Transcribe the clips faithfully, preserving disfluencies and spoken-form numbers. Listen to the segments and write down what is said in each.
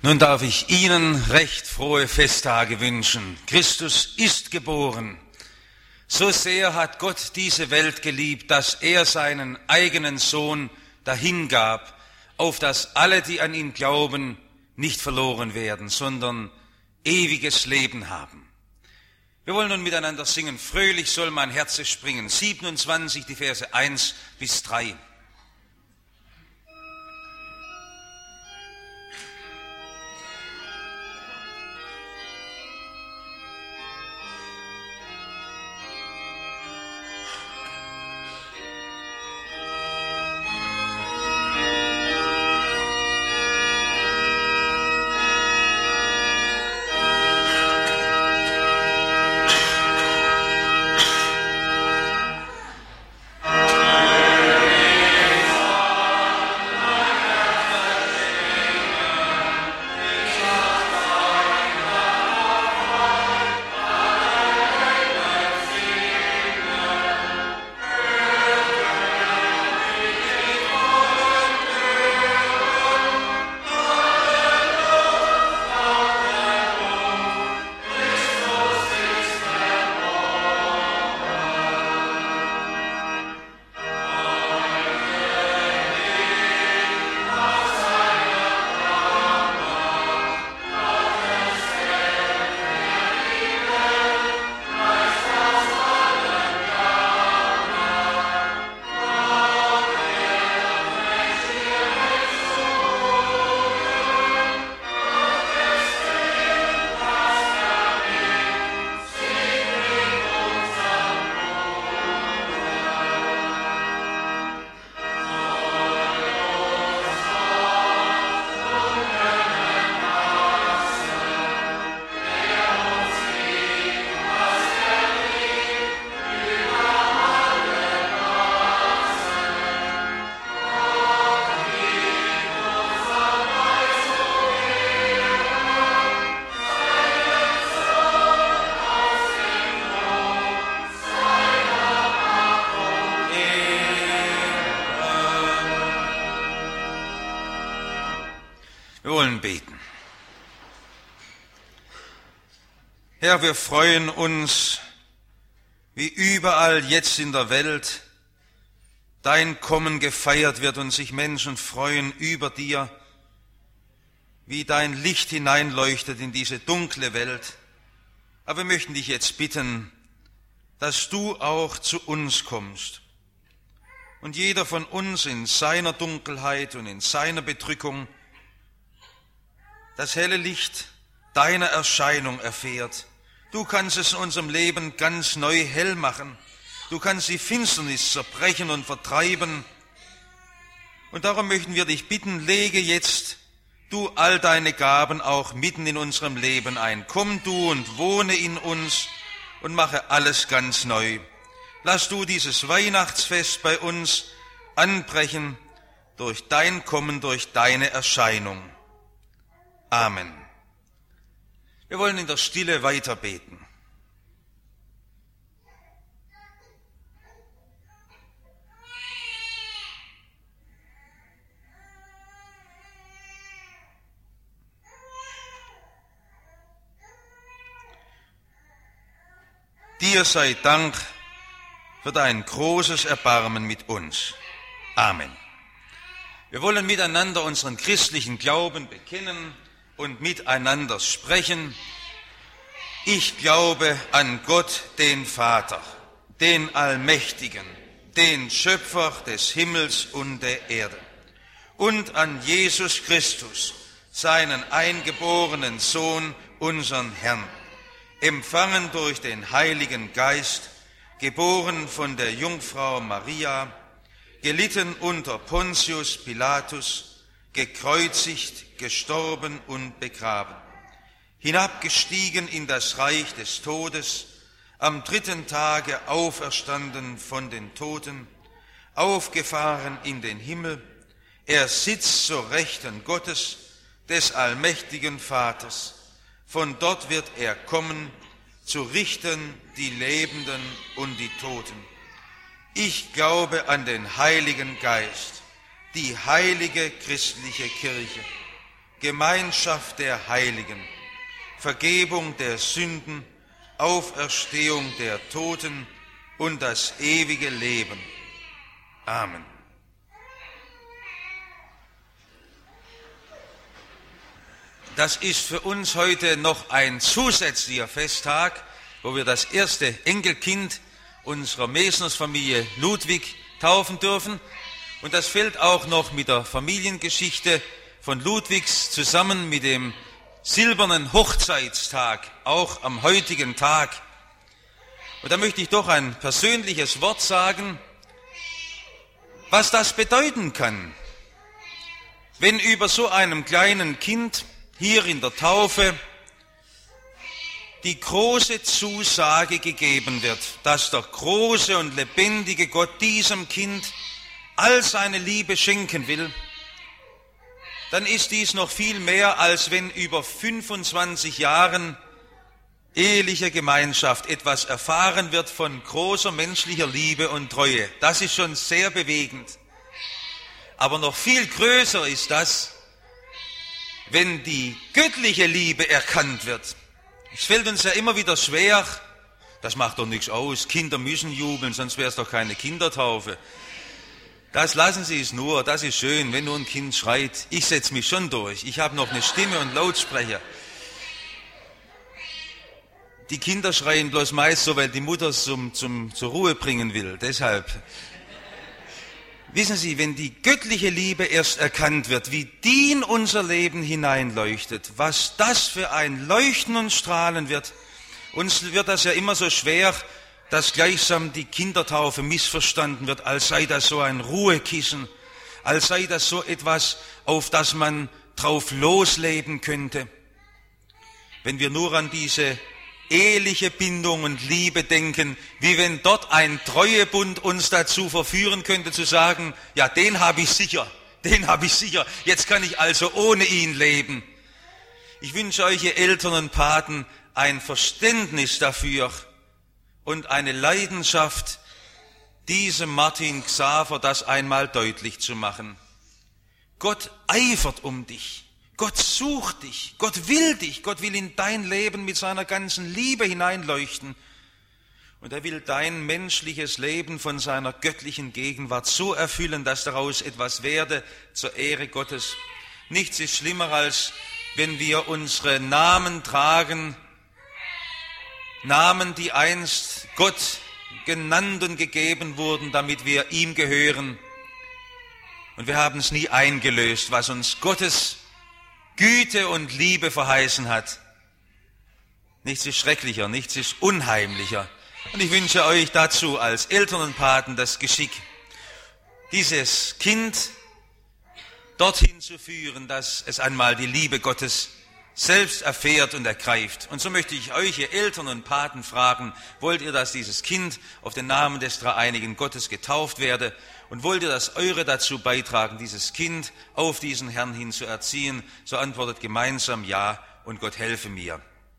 Nun darf ich Ihnen recht frohe Festtage wünschen. Christus ist geboren. So sehr hat Gott diese Welt geliebt, dass er seinen eigenen Sohn dahingab, auf dass alle, die an ihn glauben, nicht verloren werden, sondern ewiges Leben haben. Wir wollen nun miteinander singen, fröhlich soll mein Herz springen, siebenundzwanzig, die Verse eins bis drei. Beten. Herr, wir freuen uns, wie überall jetzt in der Welt dein Kommen gefeiert wird und sich Menschen freuen über dir, wie dein Licht hineinleuchtet in diese dunkle Welt. Aber wir möchten dich jetzt bitten, dass du auch zu uns kommst und jeder von uns in seiner Dunkelheit und in seiner Bedrückung das helle Licht deiner Erscheinung erfährt. Du kannst es in unserem Leben ganz neu hell machen. Du kannst die Finsternis zerbrechen und vertreiben. Und darum möchten wir dich bitten, lege jetzt du all deine Gaben auch mitten in unserem Leben ein. Komm du und wohne in uns und mache alles ganz neu. Lass du dieses Weihnachtsfest bei uns anbrechen durch dein Kommen, durch deine Erscheinung. Amen. Wir wollen in der Stille weiter beten. Dir sei Dank für dein großes Erbarmen mit uns. Amen. Wir wollen miteinander unseren christlichen Glauben bekennen und miteinander sprechen. Ich glaube an Gott, den Vater, den Allmächtigen, den Schöpfer des Himmels und der Erde, und an Jesus Christus, seinen eingeborenen Sohn, unseren Herrn, empfangen durch den Heiligen Geist, geboren von der Jungfrau Maria, gelitten unter Pontius Pilatus, gekreuzigt, gestorben und begraben, hinabgestiegen in das Reich des Todes, am dritten Tage auferstanden von den Toten, aufgefahren in den Himmel, er sitzt zur Rechten Gottes, des allmächtigen Vaters, von dort wird er kommen, zu richten die Lebenden und die Toten. Ich glaube an den Heiligen Geist, die heilige christliche Kirche, Gemeinschaft der Heiligen, Vergebung der Sünden, Auferstehung der Toten und das ewige Leben. Amen. Das ist für uns heute noch ein zusätzlicher Festtag, wo wir das erste Enkelkind unserer Mesnersfamilie Ludwig taufen dürfen. Und das fällt auch noch mit der Familiengeschichte von Ludwigs zusammen mit dem silbernen Hochzeitstag, auch am heutigen Tag. Und da möchte ich doch ein persönliches Wort sagen, was das bedeuten kann, wenn über so einem kleinen Kind hier in der Taufe die große Zusage gegeben wird, dass der große und lebendige Gott diesem Kind all seine Liebe schenken will, dann ist dies noch viel mehr, als wenn über fünfundzwanzig Jahren ehelicher Gemeinschaft etwas erfahren wird von großer menschlicher Liebe und Treue. Das ist schon sehr bewegend. Aber noch viel größer ist das, wenn die göttliche Liebe erkannt wird. Es fällt uns ja immer wieder schwer, das macht doch nichts aus, Kinder müssen jubeln, sonst wäre es doch keine Kindertaufe. Das lassen Sie es nur, das ist schön, wenn nur ein Kind schreit. Ich setze mich schon durch, ich habe noch eine Stimme und Lautsprecher. Die Kinder schreien bloß meist so, weil die Mutter es zum, zum, zur Ruhe bringen will, deshalb. Wissen Sie, wenn die göttliche Liebe erst erkannt wird, wie die in unser Leben hineinleuchtet, was das für ein Leuchten und Strahlen wird, uns wird das ja immer so schwer, dass gleichsam die Kindertaufe missverstanden wird, als sei das so ein Ruhekissen, als sei das so etwas, auf das man drauf losleben könnte. Wenn wir nur an diese eheliche Bindung und Liebe denken, wie wenn dort ein Treuebund uns dazu verführen könnte, zu sagen, ja, den habe ich sicher, den habe ich sicher, jetzt kann ich also ohne ihn leben. Ich wünsche euch, ihr Eltern und Paten, ein Verständnis dafür und eine Leidenschaft, diesem Martin Xaver das einmal deutlich zu machen. Gott eifert um dich. Gott sucht dich, Gott will dich, Gott will in dein Leben mit seiner ganzen Liebe hineinleuchten. Und er will dein menschliches Leben von seiner göttlichen Gegenwart so erfüllen, dass daraus etwas werde zur Ehre Gottes. Nichts ist schlimmer, als wenn wir unsere Namen tragen, Namen, die einst Gott genannt und gegeben wurden, damit wir ihm gehören. Und wir haben es nie eingelöst, was uns Gottes Güte und Liebe verheißen hat. Nichts ist schrecklicher, nichts ist unheimlicher. Und ich wünsche euch dazu als Eltern und Paten das Geschick, dieses Kind dorthin zu führen, dass es einmal die Liebe Gottes selbst erfährt und ergreift. Und so möchte ich euch, ihr Eltern und Paten, fragen, wollt ihr, dass dieses Kind auf den Namen des dreieinigen Gottes getauft werde? Und wollt ihr, dass eure dazu beitragen, dieses Kind auf diesen Herrn hin zu erziehen? So antwortet gemeinsam ja und Gott helfe mir.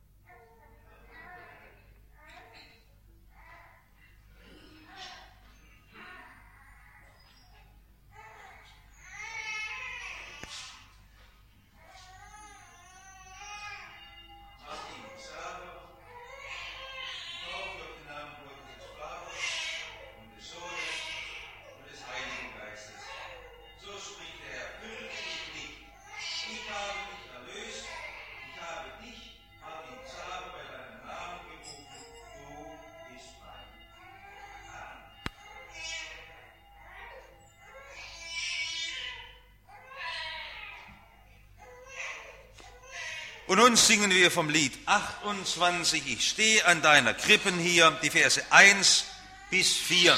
Und nun singen wir vom Lied achtundzwanzig, ich stehe an deiner Krippen hier, die Verse eins bis vier.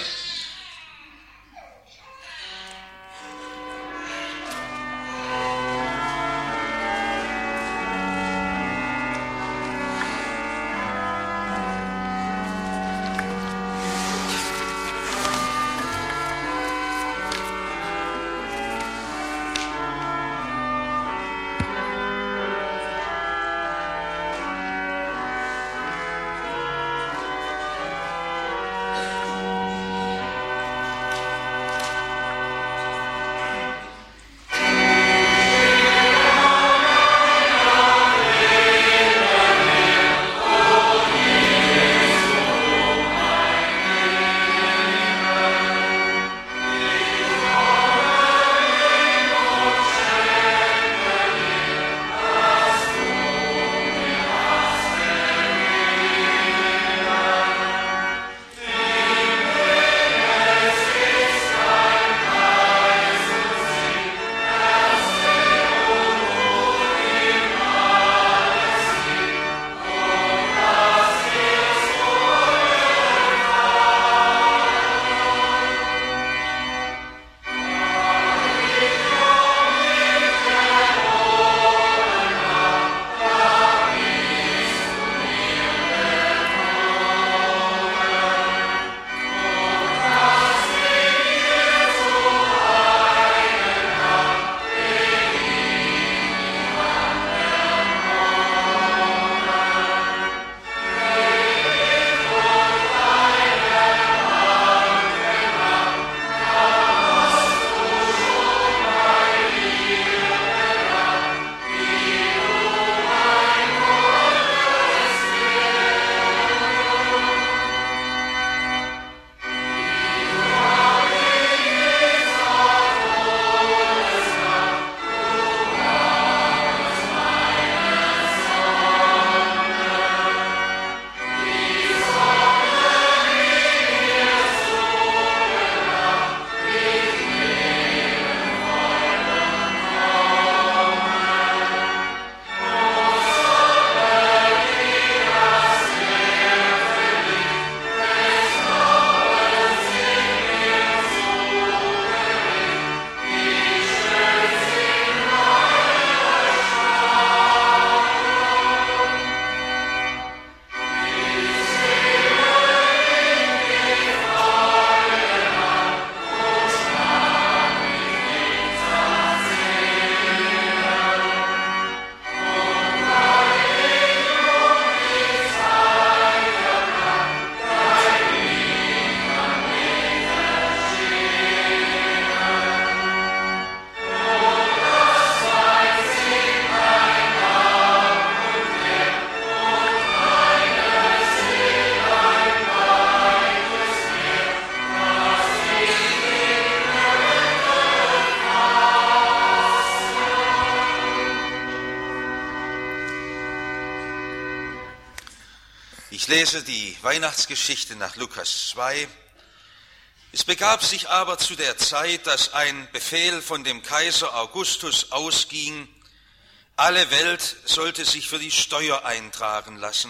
Ich lese die Weihnachtsgeschichte nach Lukas zwei. Es begab sich aber zu der Zeit, dass ein Befehl von dem Kaiser Augustus ausging, alle Welt sollte sich für die Steuer eintragen lassen.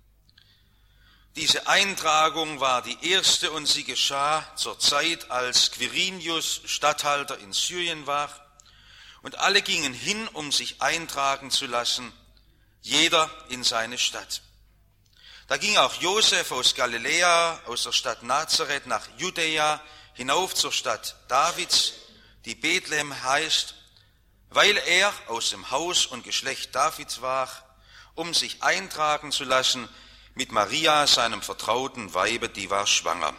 Diese Eintragung war die erste und sie geschah zur Zeit, als Quirinius Statthalter in Syrien war, und alle gingen hin, um sich eintragen zu lassen, jeder in seine Stadt. Da ging auch Josef aus Galiläa, aus der Stadt Nazareth nach Judäa, hinauf zur Stadt Davids, die Bethlehem heißt, weil er aus dem Haus und Geschlecht Davids war, um sich eintragen zu lassen mit Maria, seinem vertrauten Weibe, die war schwanger.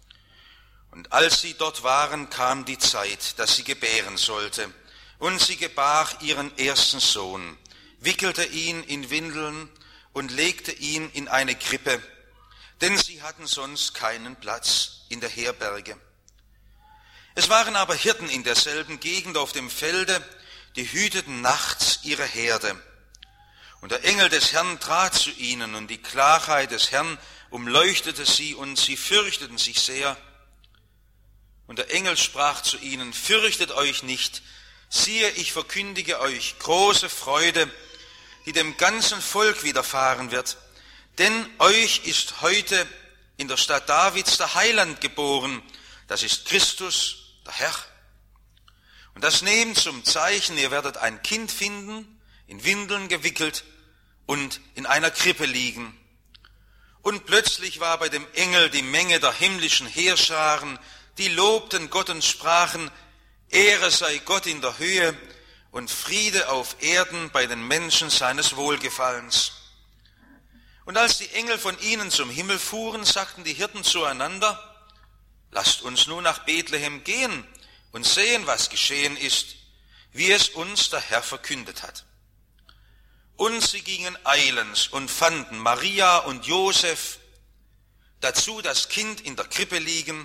Und als sie dort waren, kam die Zeit, dass sie gebären sollte, und sie gebar ihren ersten Sohn, wickelte ihn in Windeln und legte ihn in eine Krippe, denn sie hatten sonst keinen Platz in der Herberge. Es waren aber Hirten in derselben Gegend auf dem Felde, die hüteten nachts ihre Herde. Und der Engel des Herrn trat zu ihnen, und die Klarheit des Herrn umleuchtete sie, und sie fürchteten sich sehr. Und der Engel sprach zu ihnen, fürchtet euch nicht, siehe, ich verkündige euch große Freude, die dem ganzen Volk widerfahren wird. Denn euch ist heute in der Stadt Davids der Heiland geboren, das ist Christus, der Herr. Und das nehmt zum Zeichen, ihr werdet ein Kind finden, in Windeln gewickelt und in einer Krippe liegen. Und plötzlich war bei dem Engel die Menge der himmlischen Heerscharen, die lobten Gott und sprachen, Ehre sei Gott in der Höhe und Friede auf Erden bei den Menschen seines Wohlgefallens. Und als die Engel von ihnen zum Himmel fuhren, sagten die Hirten zueinander, lasst uns nun nach Bethlehem gehen und sehen, was geschehen ist, wie es uns der Herr verkündet hat. Und sie gingen eilends und fanden Maria und Josef, dazu das Kind in der Krippe liegen.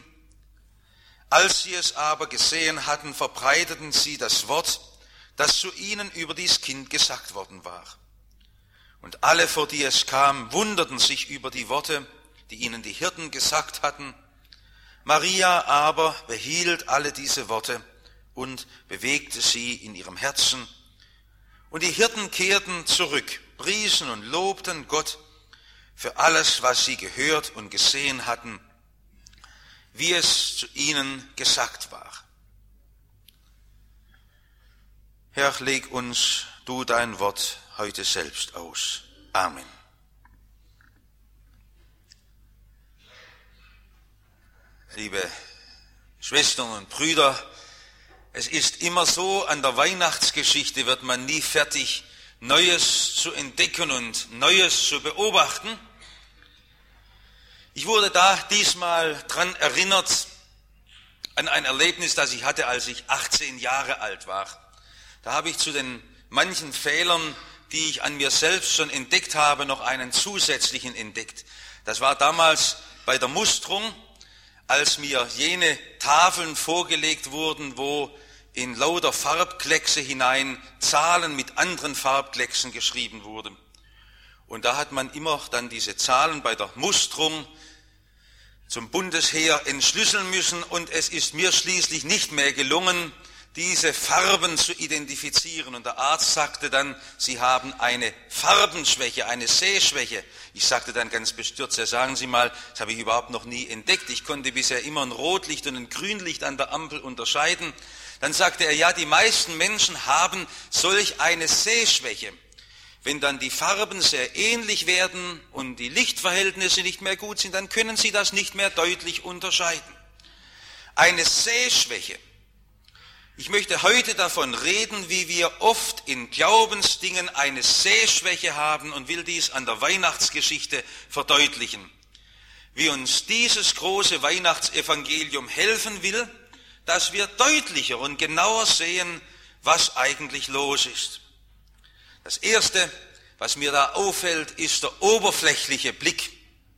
Als sie es aber gesehen hatten, verbreiteten sie das Wort, das zu ihnen über dies Kind gesagt worden war. Und alle, vor die es kam, wunderten sich über die Worte, die ihnen die Hirten gesagt hatten. Maria aber behielt alle diese Worte und bewegte sie in ihrem Herzen. Und die Hirten kehrten zurück, priesen und lobten Gott für alles, was sie gehört und gesehen hatten, wie es zu ihnen gesagt war. Herr, leg uns du dein Wort heute selbst aus. Amen. Liebe Schwestern und Brüder, es ist immer so, an der Weihnachtsgeschichte wird man nie fertig, Neues zu entdecken und Neues zu beobachten. Ich wurde da diesmal dran erinnert an ein Erlebnis, das ich hatte, als ich achtzehn Jahre alt war. Da habe ich zu den manchen Fehlern, die ich an mir selbst schon entdeckt habe, noch einen zusätzlichen entdeckt. Das war damals bei der Musterung, als mir jene Tafeln vorgelegt wurden, wo in lauter Farbkleckse hinein Zahlen mit anderen Farbklecksen geschrieben wurden. Und da hat man immer dann diese Zahlen bei der Musterung zum Bundesheer entschlüsseln müssen, und es ist mir schließlich nicht mehr gelungen, diese Farben zu identifizieren. Und der Arzt sagte dann, Sie haben eine Farbenschwäche, eine Sehschwäche. Ich sagte dann ganz bestürzt, ja, sagen Sie mal, das habe ich überhaupt noch nie entdeckt. Ich konnte bisher immer ein Rotlicht und ein Grünlicht an der Ampel unterscheiden. Dann sagte er, ja, die meisten Menschen haben solch eine Sehschwäche. Wenn dann die Farben sehr ähnlich werden und die Lichtverhältnisse nicht mehr gut sind, dann können Sie das nicht mehr deutlich unterscheiden. Eine Sehschwäche. Ich möchte heute davon reden, wie wir oft in Glaubensdingen eine Sehschwäche haben, und will dies an der Weihnachtsgeschichte verdeutlichen. Wie uns dieses große Weihnachtsevangelium helfen will, dass wir deutlicher und genauer sehen, was eigentlich los ist. Das Erste, was mir da auffällt, ist der oberflächliche Blick.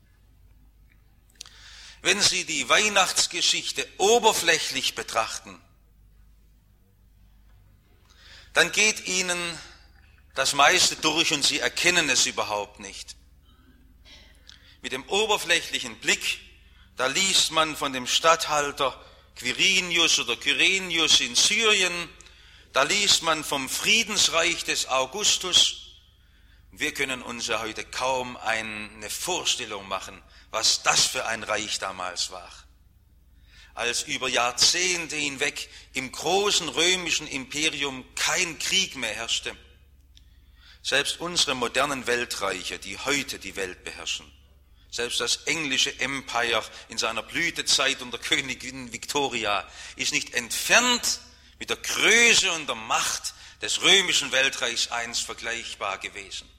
Wenn Sie die Weihnachtsgeschichte oberflächlich betrachten, dann geht Ihnen das meiste durch und Sie erkennen es überhaupt nicht. mit dem oberflächlichen Blick, da liest man von dem Statthalter Quirinius oder Kyrenius in Syrien, da liest man vom Friedensreich des Augustus. Wir können uns ja heute kaum eine Vorstellung machen, was das für ein Reich damals war. Als über Jahrzehnte hinweg im großen römischen Imperium kein Krieg mehr herrschte. Selbst unsere modernen Weltreiche, die heute die Welt beherrschen, selbst das englische Empire in seiner Blütezeit unter Königin Victoria ist nicht entfernt mit der Größe und der Macht des römischen Weltreichs einst vergleichbar gewesen.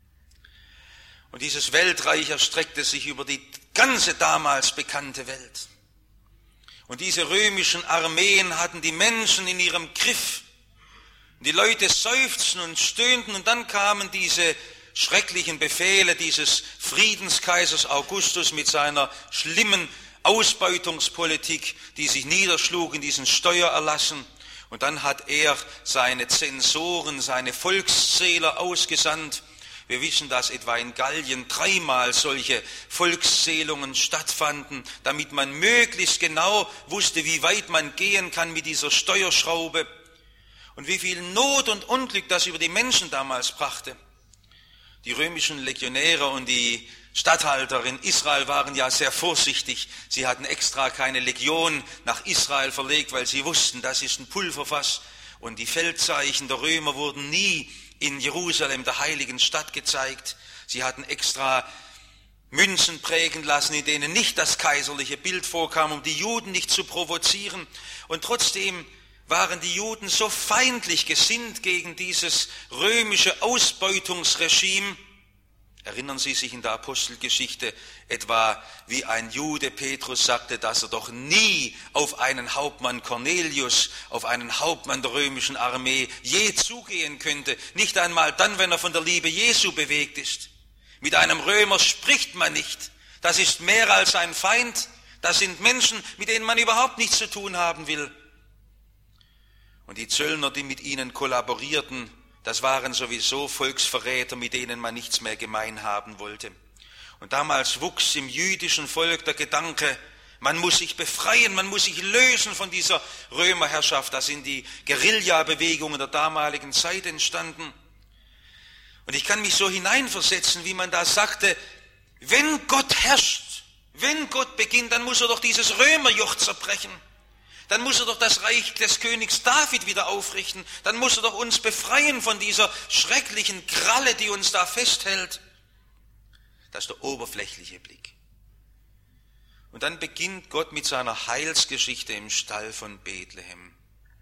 Und dieses Weltreich erstreckte sich über die ganze damals bekannte Welt. Und diese römischen Armeen hatten die Menschen in ihrem Griff. Die Leute seufzten und stöhnten und dann kamen diese schrecklichen Befehle dieses Friedenskaisers Augustus mit seiner schlimmen Ausbeutungspolitik, die sich niederschlug in diesen Steuererlassen. Und dann hat er seine Zensoren, seine Volkszähler ausgesandt. Wir wissen, dass etwa in Gallien dreimal solche Volkszählungen stattfanden, damit man möglichst genau wusste, wie weit man gehen kann mit dieser Steuerschraube und wie viel Not und Unglück das über die Menschen damals brachte. Die römischen Legionäre und die Statthalter in Israel waren ja sehr vorsichtig. Sie hatten extra keine Legion nach Israel verlegt, weil sie wussten, das ist ein Pulverfass. Und die Feldzeichen der Römer wurden nie in Jerusalem, der heiligen Stadt, gezeigt. Sie hatten extra Münzen prägen lassen, in denen nicht das kaiserliche Bild vorkam, um die Juden nicht zu provozieren. Und trotzdem waren die Juden so feindlich gesinnt gegen dieses römische Ausbeutungsregime. Erinnern Sie sich in der Apostelgeschichte etwa, wie ein Jude Petrus sagte, dass er doch nie auf einen Hauptmann Cornelius, auf einen Hauptmann der römischen Armee je zugehen könnte, nicht einmal dann, wenn er von der Liebe Jesu bewegt ist. Mit einem Römer spricht man nicht. Das ist mehr als ein Feind. Das sind Menschen, mit denen man überhaupt nichts zu tun haben will. Und die Zöllner, die mit ihnen kollaborierten, das waren sowieso Volksverräter, mit denen man nichts mehr gemein haben wollte. Und damals wuchs im jüdischen Volk der Gedanke, man muss sich befreien, man muss sich lösen von dieser Römerherrschaft. Da sind die Guerilla-Bewegungen der damaligen Zeit entstanden. Und ich kann mich so hineinversetzen, wie man da sagte, wenn Gott herrscht, wenn Gott beginnt, dann muss er doch dieses Römerjoch zerbrechen. Dann muss er doch das Reich des Königs David wieder aufrichten. Dann muss er doch uns befreien von dieser schrecklichen Kralle, die uns da festhält. Das ist der oberflächliche Blick. Und dann beginnt Gott mit seiner Heilsgeschichte im Stall von Bethlehem.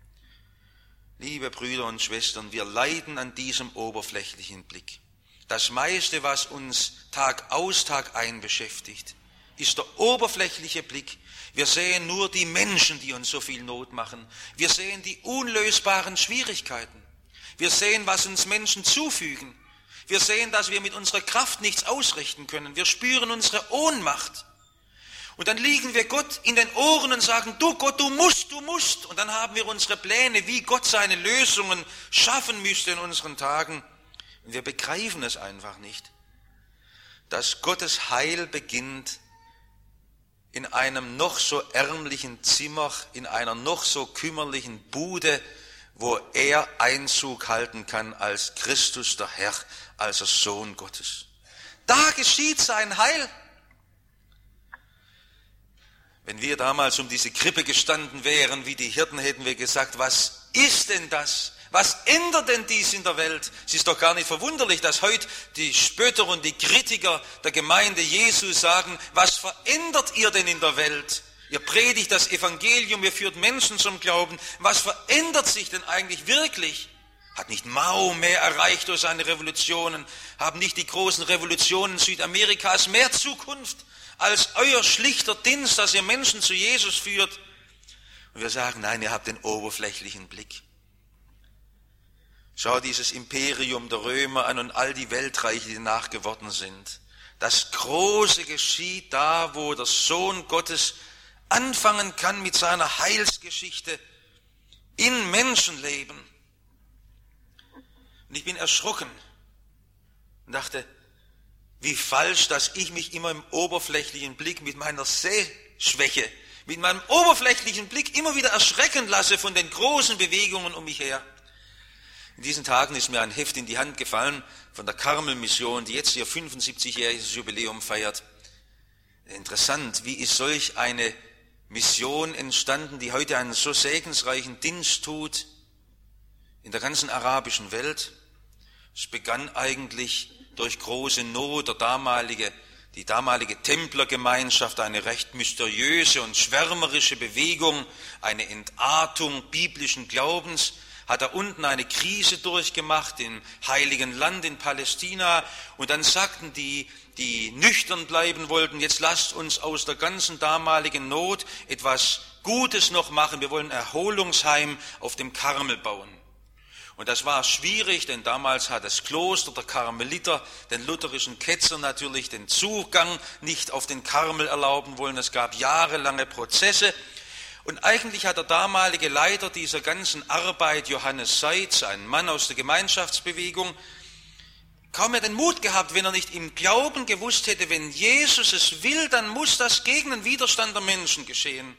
Liebe Brüder und Schwestern, wir leiden an diesem oberflächlichen Blick. Das meiste, was uns Tag aus, Tag ein beschäftigt, ist der oberflächliche Blick. Wir sehen nur die Menschen, die uns so viel Not machen. Wir sehen die unlösbaren Schwierigkeiten. Wir sehen, was uns Menschen zufügen. Wir sehen, dass wir mit unserer Kraft nichts ausrichten können. Wir spüren unsere Ohnmacht. Und dann liegen wir Gott in den Ohren und sagen, du Gott, du musst, du musst. Und dann haben wir unsere Pläne, wie Gott seine Lösungen schaffen müsste in unseren Tagen. Und wir begreifen es einfach nicht, dass Gottes Heil beginnt in einem noch so ärmlichen Zimmer, in einer noch so kümmerlichen Bude, wo er Einzug halten kann als Christus der Herr, als der Sohn Gottes. Da geschieht sein Heil. Wenn wir damals um diese Krippe gestanden wären, wie die Hirten, hätten wir gesagt, was ist denn das? Was ändert denn dies in der Welt? Es ist doch gar nicht verwunderlich, dass heute die Spötter und die Kritiker der Gemeinde Jesu sagen, was verändert ihr denn in der Welt? Ihr predigt das Evangelium, ihr führt Menschen zum Glauben. Was verändert sich denn eigentlich wirklich? Hat nicht Mao mehr erreicht durch seine Revolutionen? Haben nicht die großen Revolutionen Südamerikas mehr Zukunft als euer schlichter Dienst, dass ihr Menschen zu Jesus führt? Und wir sagen, nein, ihr habt den oberflächlichen Blick. Schau dieses Imperium der Römer an und all die Weltreiche, die nachgeworden sind. Das Große geschieht da, wo der Sohn Gottes anfangen kann mit seiner Heilsgeschichte in Menschenleben. Und ich bin erschrocken und dachte, wie falsch, dass ich mich immer im oberflächlichen Blick mit meiner Sehschwäche, mit meinem oberflächlichen Blick immer wieder erschrecken lasse von den großen Bewegungen um mich her. In diesen Tagen ist mir ein Heft in die Hand gefallen von der Karmel-Mission, die jetzt ihr fünfundsiebzigjähriges Jubiläum feiert. Interessant, wie ist solch eine Mission entstanden, die heute einen so segensreichen Dienst tut in der ganzen arabischen Welt. Es begann eigentlich durch große Not, der damalige, die damalige Templergemeinschaft, eine recht mysteriöse und schwärmerische Bewegung, eine Entartung biblischen Glaubens, hat da unten eine Krise durchgemacht im Heiligen Land in Palästina, und dann sagten die, die nüchtern bleiben wollten, jetzt lasst uns aus der ganzen damaligen Not etwas Gutes noch machen, wir wollen ein Erholungsheim auf dem Karmel bauen. Und das war schwierig, denn damals hat das Kloster der Karmeliter den lutherischen Ketzern natürlich den Zugang nicht auf den Karmel erlauben wollen. Es gab jahrelange Prozesse. Und eigentlich hat der damalige Leiter dieser ganzen Arbeit, Johannes Seitz, ein Mann aus der Gemeinschaftsbewegung, kaum mehr den Mut gehabt, wenn er nicht im Glauben gewusst hätte, wenn Jesus es will, dann muss das gegen den Widerstand der Menschen geschehen.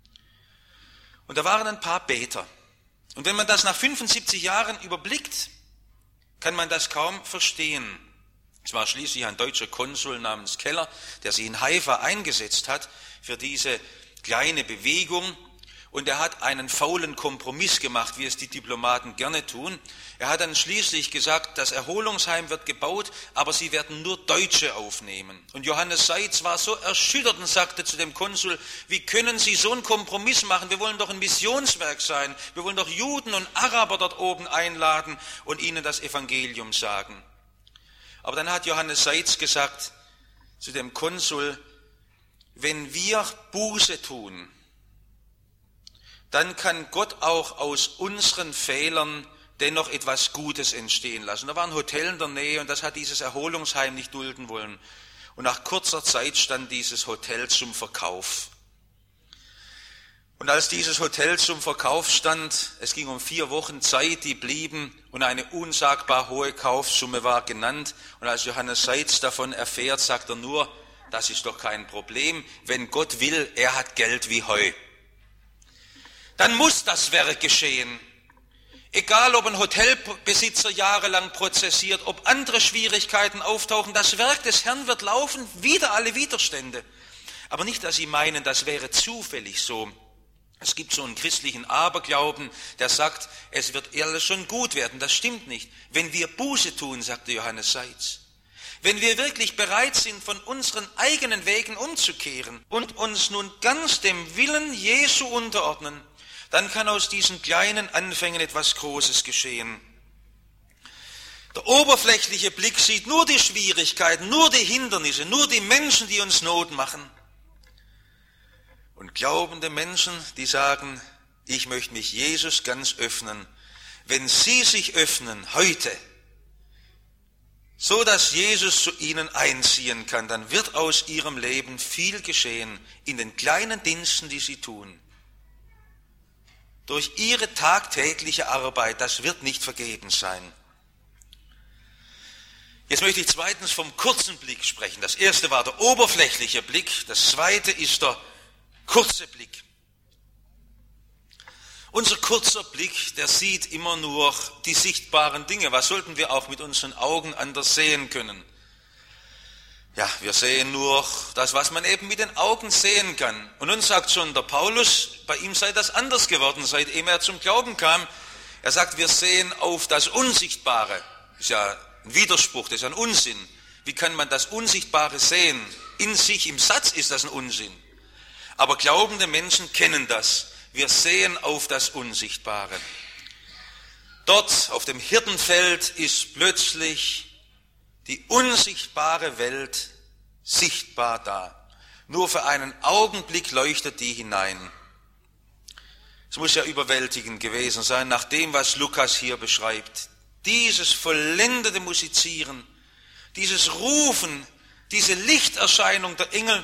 Und da waren ein paar Beter. Und wenn man das nach fünfundsiebzig Jahren überblickt, kann man das kaum verstehen. Es war schließlich ein deutscher Konsul namens Keller, der sich in Haifa eingesetzt hat für diese kleine Bewegung. Und er hat einen faulen Kompromiss gemacht, wie es die Diplomaten gerne tun. Er hat dann schließlich gesagt, das Erholungsheim wird gebaut, aber sie werden nur Deutsche aufnehmen. Und Johannes Seitz war so erschüttert und sagte zu dem Konsul, wie können Sie so einen Kompromiss machen? Wir wollen doch ein Missionswerk sein. Wir wollen doch Juden und Araber dort oben einladen und ihnen das Evangelium sagen. Aber dann hat Johannes Seitz gesagt zu dem Konsul, wenn wir Buße tun, dann kann Gott auch aus unseren Fehlern dennoch etwas Gutes entstehen lassen. Da war ein Hotel in der Nähe und das hat dieses Erholungsheim nicht dulden wollen. Und nach kurzer Zeit stand dieses Hotel zum Verkauf. Und als dieses Hotel zum Verkauf stand, es ging um vier Wochen Zeit, die blieben, und eine unsagbar hohe Kaufsumme war genannt. Und als Johannes Seitz davon erfährt, sagt er nur, das ist doch kein Problem, wenn Gott will, er hat Geld wie Heu. Dann muss das Werk geschehen. Egal, ob ein Hotelbesitzer jahrelang prozessiert, ob andere Schwierigkeiten auftauchen, das Werk des Herrn wird laufen, wider alle Widerstände. Aber nicht, dass Sie meinen, das wäre zufällig so. Es gibt so einen christlichen Aberglauben, der sagt, es wird alles schon gut werden. Das stimmt nicht. Wenn wir Buße tun, sagte Johannes Seitz, wenn wir wirklich bereit sind, von unseren eigenen Wegen umzukehren und uns nun ganz dem Willen Jesu unterordnen, dann kann aus diesen kleinen Anfängen etwas Großes geschehen. Der oberflächliche Blick sieht nur die Schwierigkeiten, nur die Hindernisse, nur die Menschen, die uns Not machen. Und glaubende Menschen, die sagen, ich möchte mich Jesus ganz öffnen. Wenn sie sich öffnen heute, so dass Jesus zu ihnen einziehen kann, dann wird aus ihrem Leben viel geschehen in den kleinen Diensten, die sie tun. Durch ihre tagtägliche Arbeit, das wird nicht vergebens sein. Jetzt möchte ich zweitens vom kurzen Blick sprechen. Das erste war der oberflächliche Blick, das zweite ist der kurze Blick. Unser kurzer Blick, der sieht immer nur die sichtbaren Dinge. Was sollten wir auch mit unseren Augen anders sehen können? Ja, wir sehen nur das, was man eben mit den Augen sehen kann. Und nun sagt schon der Paulus, bei ihm sei das anders geworden, seitdem er zum Glauben kam. Er sagt, wir sehen auf das Unsichtbare. Das ist ja ein Widerspruch, das ist ein Unsinn. Wie kann man das Unsichtbare sehen? In sich, im Satz ist das ein Unsinn. Aber glaubende Menschen kennen das. Wir sehen auf das Unsichtbare. Dort auf dem Hirtenfeld ist plötzlich die unsichtbare Welt sichtbar da. Nur für einen Augenblick leuchtet die hinein. Es muss ja überwältigend gewesen sein, nach dem, was Lukas hier beschreibt. Dieses vollendete Musizieren, dieses Rufen, diese Lichterscheinung der Engel.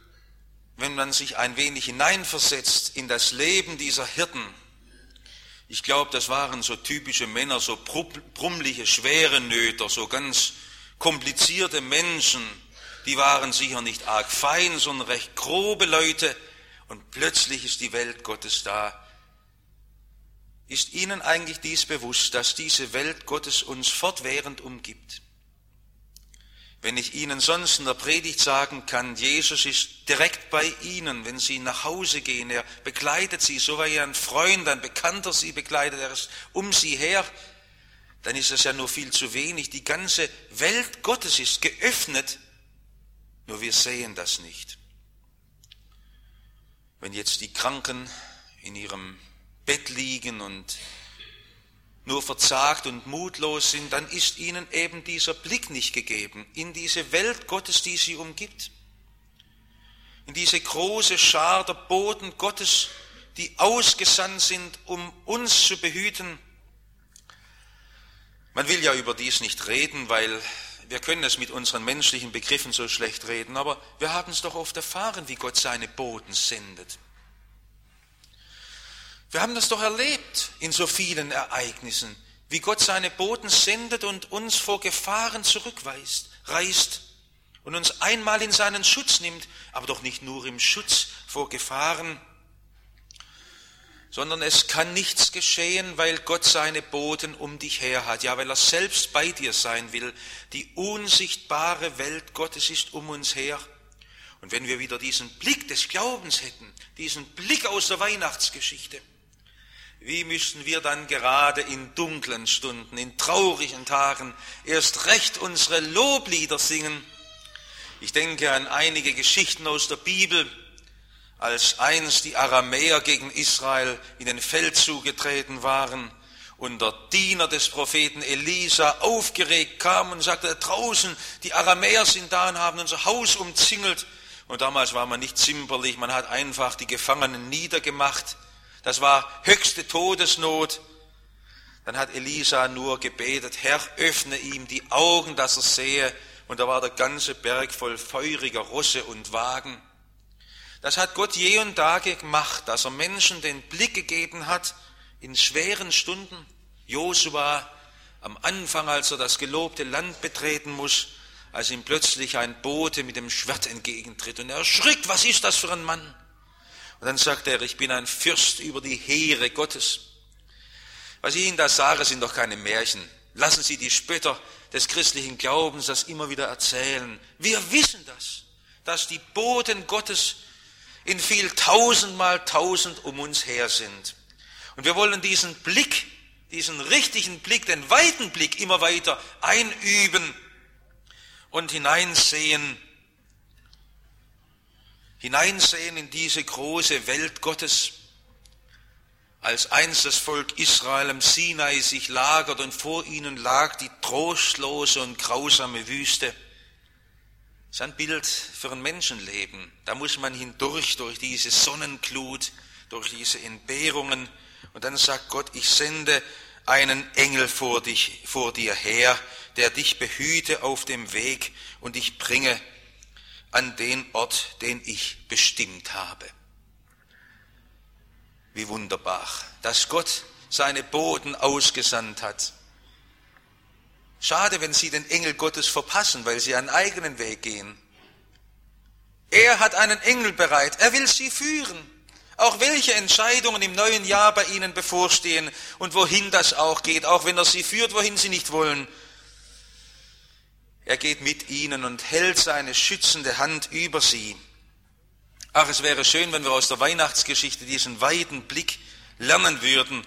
Wenn man sich ein wenig hineinversetzt in das Leben dieser Hirten, Ich glaube, das waren so typische Männer, so brummliche, schwere Nöter, so ganz komplizierte Menschen. Die waren sicher nicht arg fein, sondern recht grobe Leute. Und plötzlich ist die Welt Gottes da. Ist Ihnen eigentlich dies bewusst, dass diese Welt Gottes uns fortwährend umgibt? Wenn ich Ihnen sonst in der Predigt sagen kann, Jesus ist direkt bei Ihnen, wenn Sie nach Hause gehen, er begleitet Sie, so wie ein Freund, ein Bekannter Sie begleitet, er ist um Sie her, dann ist das ja nur viel zu wenig. Die ganze Welt Gottes ist geöffnet, nur wir sehen das nicht. Wenn jetzt die Kranken in ihrem Bett liegen und nur verzagt und mutlos sind, dann ist ihnen eben dieser Blick nicht gegeben in diese Welt Gottes, die sie umgibt. In diese große Schar der Boten Gottes, die ausgesandt sind, um uns zu behüten. Man will ja über dies nicht reden, weil wir können es mit unseren menschlichen Begriffen so schlecht reden, aber wir haben es doch oft erfahren, wie Gott seine Boten sendet. Wir haben das doch erlebt in so vielen Ereignissen, wie Gott seine Boten sendet und uns vor Gefahren zurückweist, reißt und uns einmal in seinen Schutz nimmt, aber doch nicht nur im Schutz vor Gefahren, sondern es kann nichts geschehen, weil Gott seine Boten um dich her hat, ja, weil er selbst bei dir sein will. Die unsichtbare Welt Gottes ist um uns her. Und wenn wir wieder diesen Blick des Glaubens hätten, diesen Blick aus der Weihnachtsgeschichte, wie müssten wir dann gerade in dunklen Stunden, in traurigen Tagen erst recht unsere Loblieder singen? Ich denke an einige Geschichten aus der Bibel, als einst die Aramäer gegen Israel in den Feldzug getreten waren und der Diener des Propheten Elisa aufgeregt kam und sagte, draußen, die Aramäer sind da und haben unser Haus umzingelt. Und damals war man nicht zimperlich, man hat einfach die Gefangenen niedergemacht. Das war höchste Todesnot. Dann hat Elisa nur gebetet, Herr, öffne ihm die Augen, dass er sehe. Und da war der ganze Berg voll feuriger Rosse und Wagen. Das hat Gott je und da gemacht, dass er Menschen den Blick gegeben hat in schweren Stunden. Josua am Anfang, als er das gelobte Land betreten muss, als ihm plötzlich ein Bote mit dem Schwert entgegentritt. Und er erschrickt, was ist das für ein Mann? Und dann sagt er, ich bin ein Fürst über die Heere Gottes. Was ich Ihnen da sage, sind doch keine Märchen. Lassen Sie die Spötter des christlichen Glaubens das immer wieder erzählen. Wir wissen das, dass die Boten Gottes in viel tausendmal tausend um uns her sind. Und wir wollen diesen Blick, diesen richtigen Blick, den weiten Blick immer weiter einüben und hineinsehen, hineinsehen in diese große Welt Gottes. Als einst das Volk Israel am Sinai sich lagert und vor ihnen lag die trostlose und grausame Wüste. Das ist ein Bild für ein Menschenleben. Da muss man hindurch, durch diese Sonnenglut, durch diese Entbehrungen. Und dann sagt Gott, ich sende einen Engel vor dich, vor dir her, der dich behüte auf dem Weg und dich bringe an den Ort, den ich bestimmt habe. Wie wunderbar, dass Gott seine Boten ausgesandt hat. Schade, wenn sie den Engel Gottes verpassen, weil sie einen eigenen Weg gehen. Er hat einen Engel bereit, er will sie führen. Auch welche Entscheidungen im neuen Jahr bei ihnen bevorstehen und wohin das auch geht, auch wenn er sie führt, wohin sie nicht wollen. Er geht mit ihnen und hält seine schützende Hand über sie. Ach, es wäre schön, wenn wir aus der Weihnachtsgeschichte diesen weiten Blick lernen würden.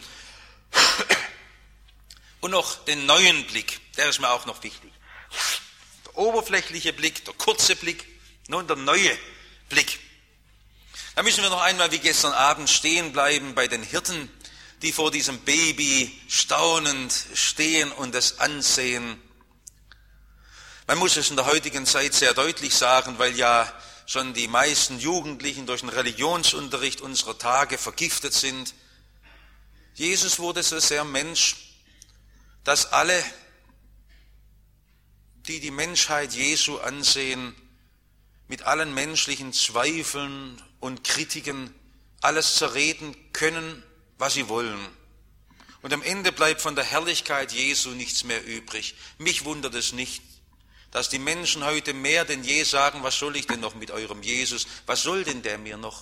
Und noch den neuen Blick, der ist mir auch noch wichtig. Der oberflächliche Blick, der kurze Blick, nun der neue Blick. Da müssen wir noch einmal wie gestern Abend stehen bleiben bei den Hirten, die vor diesem Baby staunend stehen und es ansehen. Man muss es in der heutigen Zeit sehr deutlich sagen, weil ja schon die meisten Jugendlichen durch den Religionsunterricht unserer Tage vergiftet sind. Jesus wurde so sehr Mensch, dass alle, die die Menschheit Jesu ansehen, mit allen menschlichen Zweifeln und Kritiken alles zerreden können, was sie wollen. Und am Ende bleibt von der Herrlichkeit Jesu nichts mehr übrig. Mich wundert es nicht, dass die Menschen heute mehr denn je sagen, was soll ich denn noch mit eurem Jesus? Was soll denn der mir noch?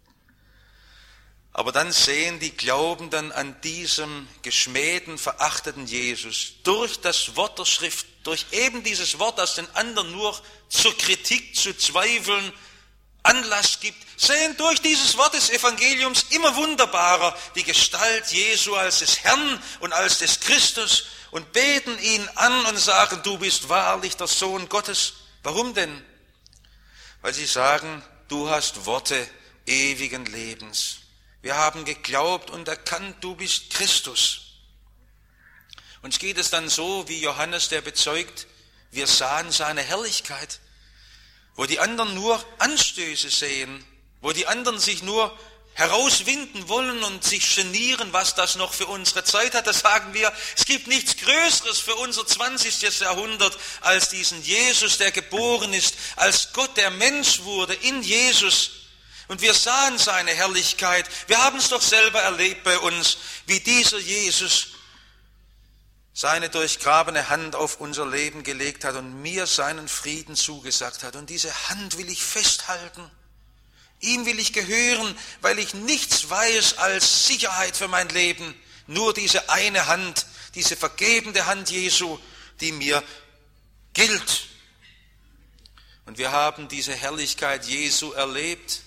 Aber dann sehen die Glaubenden an diesem geschmähten, verachteten Jesus durch das Wort der Schrift, durch eben dieses Wort, das den anderen nur zur Kritik, zu Zweifeln Anlass gibt, sehen durch dieses Wort des Evangeliums immer wunderbarer die Gestalt Jesu als des Herrn und als des Christus und beten ihn an und sagen, du bist wahrlich der Sohn Gottes. Warum denn? Weil sie sagen, du hast Worte ewigen Lebens. Wir haben geglaubt und erkannt, du bist Christus. Uns geht es dann so, wie Johannes, der bezeugt, wir sahen seine Herrlichkeit, wo die anderen nur Anstöße sehen, wo die anderen sich nur herauswinden wollen und sich genieren, was das noch für unsere Zeit hat. Da sagen wir, es gibt nichts Größeres für unser zwanzigstes Jahrhundert als diesen Jesus, der geboren ist, als Gott, der Mensch wurde in Jesus. Und wir sahen seine Herrlichkeit. Wir haben es doch selber erlebt bei uns, wie dieser Jesus seine durchgrabene Hand auf unser Leben gelegt hat und mir seinen Frieden zugesagt hat. Und diese Hand will ich festhalten. Ihm will ich gehören, weil ich nichts weiß als Sicherheit für mein Leben. Nur diese eine Hand, diese vergebende Hand Jesu, die mir gilt. Und wir haben diese Herrlichkeit Jesu erlebt.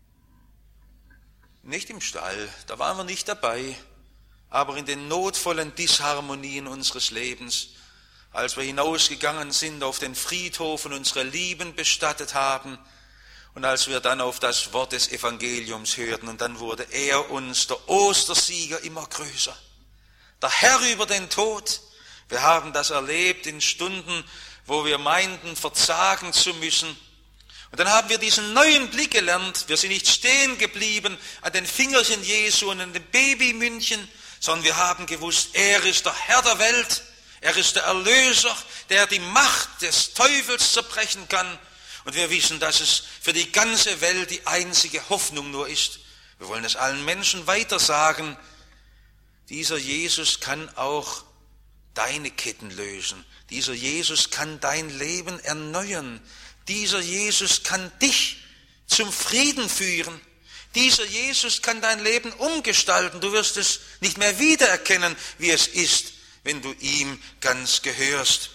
Nicht im Stall, da waren wir nicht dabei, aber in den notvollen Disharmonien unseres Lebens, als wir hinausgegangen sind auf den Friedhof und unsere Lieben bestattet haben und als wir dann auf das Wort des Evangeliums hörten und dann wurde er uns, der Ostersieger, immer größer, der Herr über den Tod. Wir haben das erlebt in Stunden, wo wir meinten, verzagen zu müssen. Und dann haben wir diesen neuen Blick gelernt. Wir sind nicht stehen geblieben an den Fingerchen Jesu und an den Babymündchen, sondern wir haben gewusst, er ist der Herr der Welt, er ist der Erlöser, der die Macht des Teufels zerbrechen kann. Und wir wissen, dass es für die ganze Welt die einzige Hoffnung nur ist. Wir wollen es allen Menschen weiter sagen, dieser Jesus kann auch deine Ketten lösen. Dieser Jesus kann dein Leben erneuern. Dieser Jesus kann dich zum Frieden führen. Dieser Jesus kann dein Leben umgestalten. Du wirst es nicht mehr wiedererkennen, wie es ist, wenn du ihm ganz gehörst.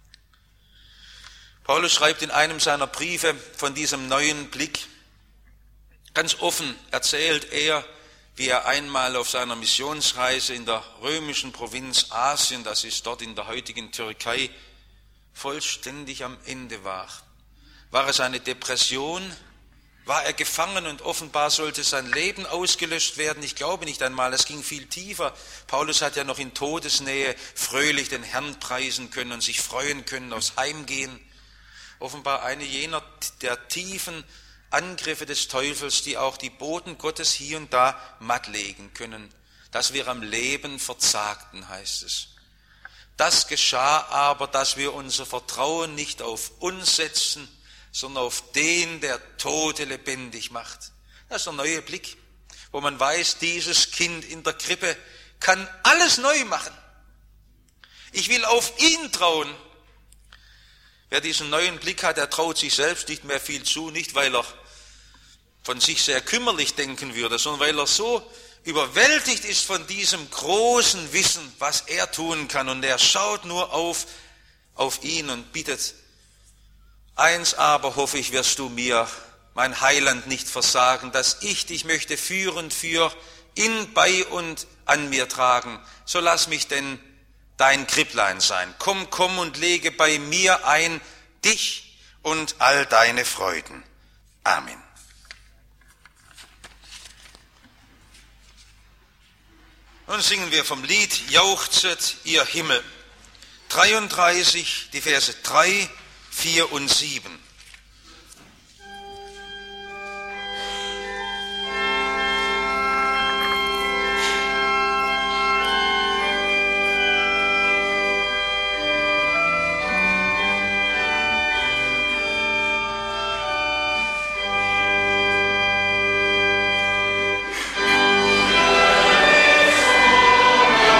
Paulus schreibt in einem seiner Briefe von diesem neuen Blick. Ganz offen erzählt er, wie er einmal auf seiner Missionsreise in der römischen Provinz Asien, das ist dort in der heutigen Türkei, vollständig am Ende war. War es eine Depression? War er gefangen und offenbar sollte sein Leben ausgelöscht werden? Ich glaube nicht einmal, es ging viel tiefer. Paulus hat ja noch in Todesnähe fröhlich den Herrn preisen können und sich freuen können, aufs Heimgehen. Offenbar eine jener der tiefen Angriffe des Teufels, die auch die Boten Gottes hier und da mattlegen können. Dass wir am Leben verzagten, heißt es. Das geschah aber, dass wir unser Vertrauen nicht auf uns setzen, sondern auf den, der Tote lebendig macht. Das ist der neue Blick, wo man weiß, dieses Kind in der Krippe kann alles neu machen. Ich will auf ihn trauen. Wer diesen neuen Blick hat, der traut sich selbst nicht mehr viel zu, nicht weil er von sich sehr kümmerlich denken würde, sondern weil er so überwältigt ist von diesem großen Wissen, was er tun kann. Und er schaut nur auf, auf ihn und bittet, eins aber hoffe ich, wirst du mir, mein Heiland, nicht versagen, dass ich dich möchte führen, für, in, bei und an mir tragen. So lass mich denn dein Kripplein sein. Komm, komm und lege bei mir ein, dich und all deine Freuden. Amen. Nun singen wir vom Lied Jauchzet, ihr Himmel. dreiunddreißig, die Verse drei, vier und sieben. Amen.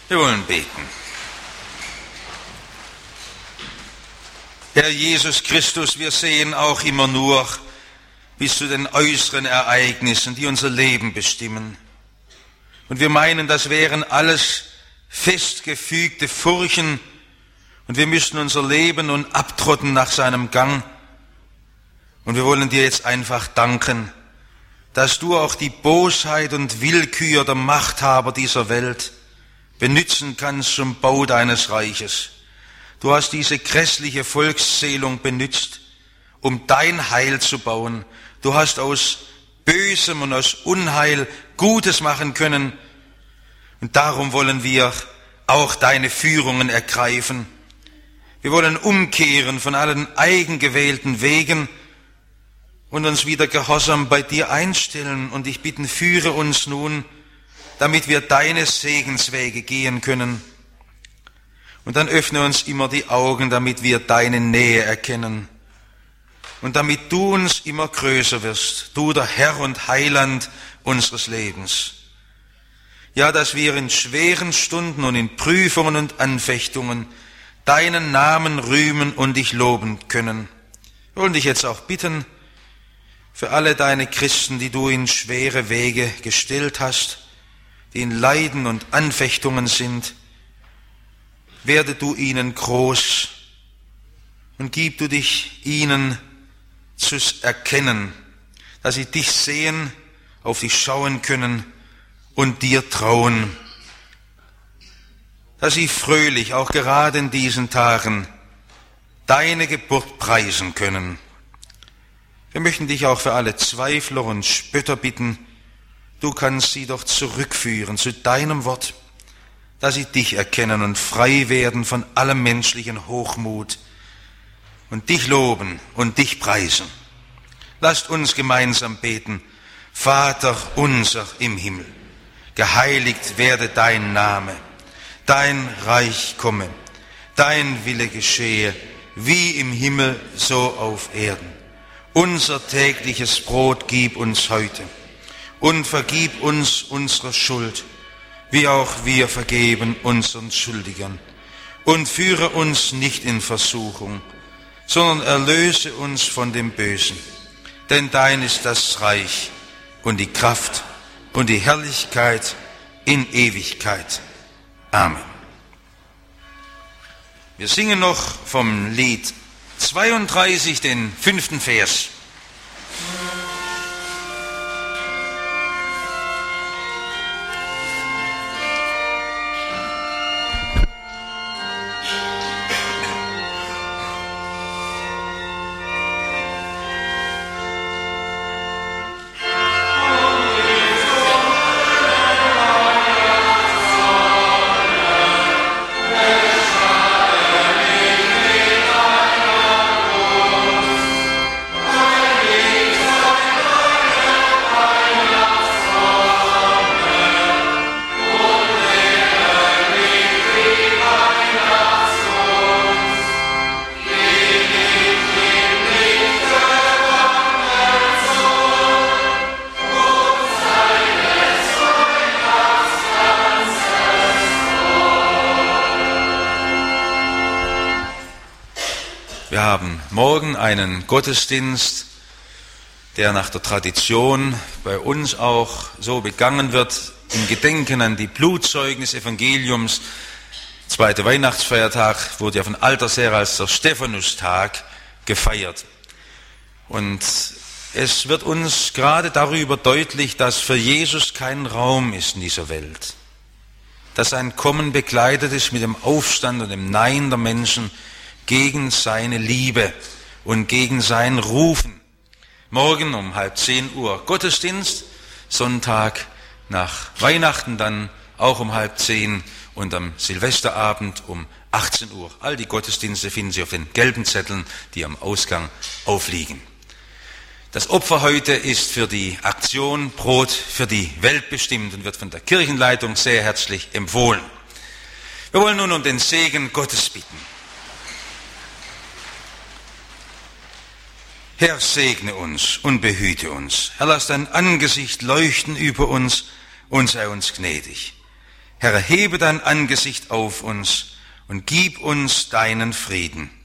Wir wollen beten. Herr Jesus Christus, wir sehen auch immer nur bis zu den äußeren Ereignissen, die unser Leben bestimmen. Und wir meinen, das wären alles festgefügte Furchen und wir müssten unser Leben nun abtrotten nach seinem Gang. Und wir wollen dir jetzt einfach danken, dass du auch die Bosheit und Willkür der Machthaber dieser Welt benützen kannst zum Bau deines Reiches. Du hast diese grässliche Volkszählung benützt, um dein Heil zu bauen. Du hast aus Bösem und aus Unheil Gutes machen können. Und darum wollen wir auch deine Führungen ergreifen. Wir wollen umkehren von allen eigengewählten Wegen und uns wieder gehorsam bei dir einstellen. Und ich bitte, führe uns nun, damit wir deine Segenswege gehen können. Und dann öffne uns immer die Augen, damit wir deine Nähe erkennen. Und damit du uns immer größer wirst, du der Herr und Heiland unseres Lebens. Ja, dass wir in schweren Stunden und in Prüfungen und Anfechtungen deinen Namen rühmen und dich loben können. Wir wollen dich jetzt auch bitten, für alle deine Christen, die du in schwere Wege gestellt hast, die in Leiden und Anfechtungen sind, werde du ihnen groß und gib du dich ihnen zu erkennen, dass sie dich sehen, auf dich schauen können und dir trauen, dass sie fröhlich, auch gerade in diesen Tagen, deine Geburt preisen können. Wir möchten dich auch für alle Zweifler und Spötter bitten, du kannst sie doch zurückführen zu deinem Wort, dass sie dich erkennen und frei werden von allem menschlichen Hochmut und dich loben und dich preisen. Lasst uns gemeinsam beten. Vater unser im Himmel, geheiligt werde dein Name, dein Reich komme, dein Wille geschehe, wie im Himmel, so auf Erden. Unser tägliches Brot gib uns heute und vergib uns unsere Schuld, wie auch wir vergeben unseren Schuldigern. Und führe uns nicht in Versuchung, sondern erlöse uns von dem Bösen. Denn dein ist das Reich und die Kraft und die Herrlichkeit in Ewigkeit. Amen. Wir singen noch vom Lied zweiunddreißig, den fünften Vers. Wir haben morgen einen Gottesdienst, der nach der Tradition bei uns auch so begangen wird, im Gedenken an die Blutzeugen des Evangeliums. Zweiter Weihnachtsfeiertag wurde ja von alters her als der Stephanustag gefeiert. Und es wird uns gerade darüber deutlich, dass für Jesus kein Raum ist in dieser Welt. Dass sein Kommen begleitet ist mit dem Aufstand und dem Nein der Menschen gegen seine Liebe und gegen sein Rufen. Morgen um halb zehn Uhr Gottesdienst, Sonntag nach Weihnachten dann auch um halb zehn und am Silvesterabend um achtzehn Uhr. All die Gottesdienste finden Sie auf den gelben Zetteln, die am Ausgang aufliegen. Das Opfer heute ist für die Aktion Brot für die Welt bestimmt und wird von der Kirchenleitung sehr herzlich empfohlen. Wir wollen nun um den Segen Gottes bitten. Herr, segne uns und behüte uns. Herr, lass dein Angesicht leuchten über uns und sei uns gnädig. Herr, hebe dein Angesicht auf uns und gib uns deinen Frieden.